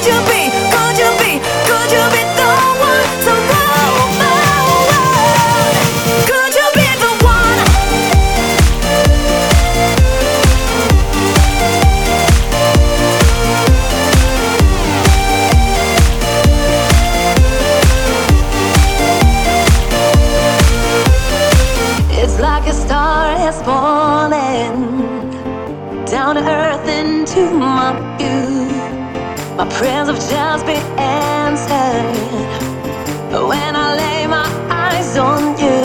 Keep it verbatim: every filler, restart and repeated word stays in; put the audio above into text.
you be, could you be, could you be the one to rule my world? Could you be the one? It's like a star is falling down to earth into my view. My prayers have just been answered when I lay my eyes on you.